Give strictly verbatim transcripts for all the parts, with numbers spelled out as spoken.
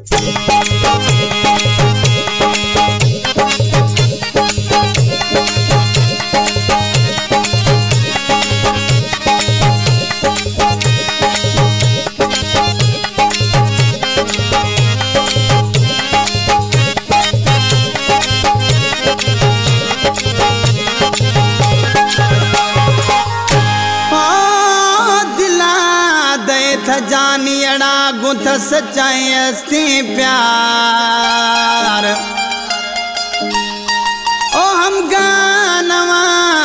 जानियड़ा Guth सच्चाई अस्ती प्यार ओ हम गानवा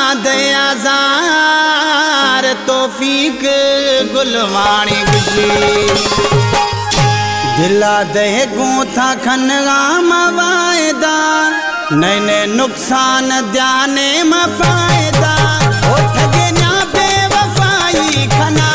दयाजार तौफीक गुलवाणी खुशी दिला दे गुथा खनगाम वायदा नए नए नुकसान ध्याने में फायदा ओ ठगे ना बेवफाई खना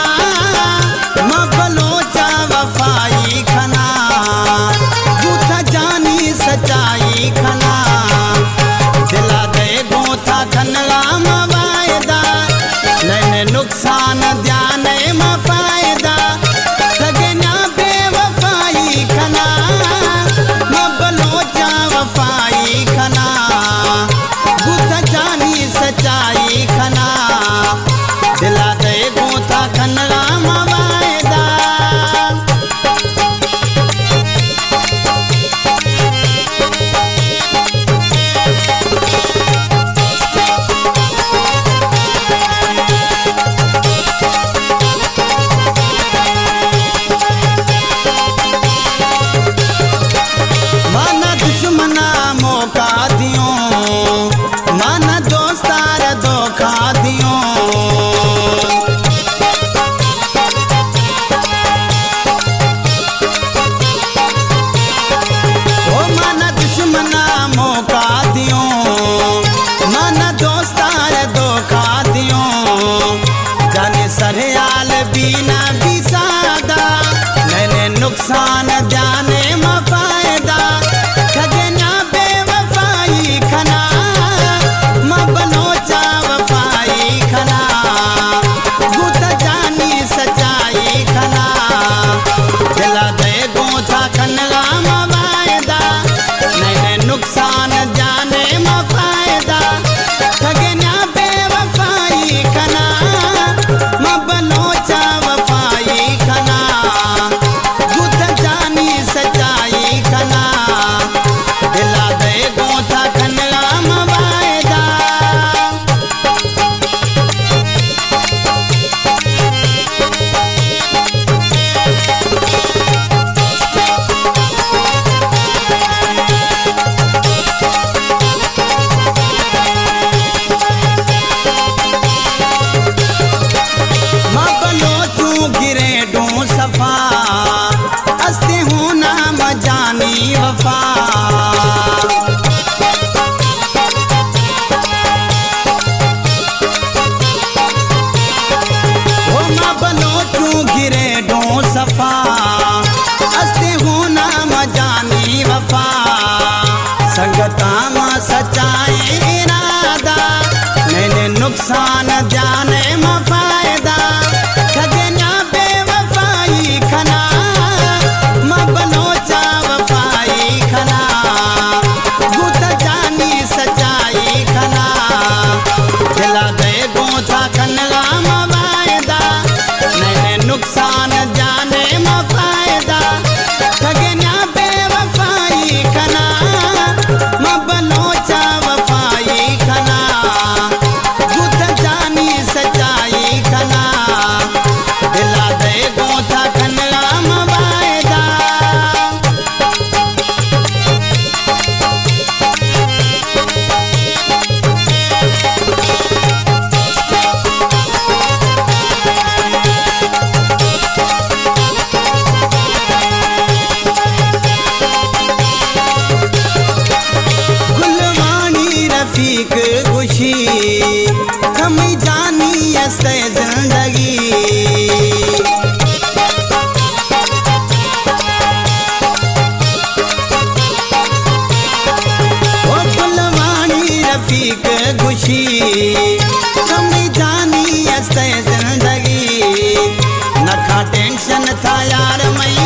मबलोचा वफाई खना गुथा जानी सच्चाई खना दिला दे गोथा खनगा वायदा नए नए नुकसान ध्यान में फायदा ठगना बेवफाई खना मबलोचा वफाई खना गुथा जानी सच्चाई खना दिला दे गोथा खनगा बीना बिसादा नए नुकसान जाने में फायदा ठगना बेवफाई खना मबलोचा वफाई खना गुथ जानी सच्चाई खना दिला दे गोथा खनगा वायदा नए नुकसान जाने में फायदा ठगना बेवफाई खना मबलोचा वफाई खना गुथ जानी सच्चाई खना दिला दे गोथा खनगा वायदा सफा अस्ते होना मजानी वफा ओ माँ बनो तू गिरे डो सफा अस्ते होना मजानी वफा संगता माँ सच्चाई इरादा मैंने नुकसान जाने में फायदा ठगना खना मबलोचा वफाई खना गुथ जानी सच्चाई खना दिला दे गोथा खनगा वायदा नए नुकसान जाने में फायदा ठगना बेवफाई खना मबलोचा वफाई खना गुथ जानी सच्चाई खना दिला दे गोथा खनगा वायदा गुलवाणी रफीक खुशी हम जानी अस्ते जिंदगी रफीक खुशी हम जानी अस्ते जिंदगी नखा टेंशन था यार मैं